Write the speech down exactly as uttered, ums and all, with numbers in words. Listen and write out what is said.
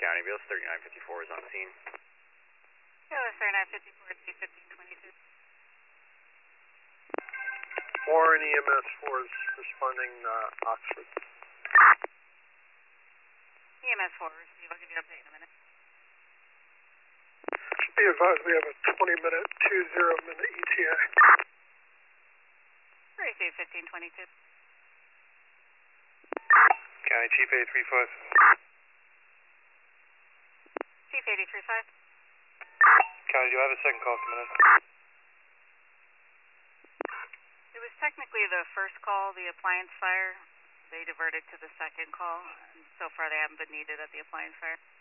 County, Bills thirty-nine fifty-four is on scene. Bills thirty-nine fifty-four, C fifteen twenty-two. Warren E M S four is responding uh, Oxford. E M S four, receive. I'll give you an update in a minute. Should be advised we have a twenty minute, two zero minute E T A. Receive fifteen twenty-two. County Chief eight three five. Chief eighty three five. County, do you have a second call coming in? It was technically the first call, the appliance fire. They diverted to the second call, and so far they haven't been needed at the appliance fire.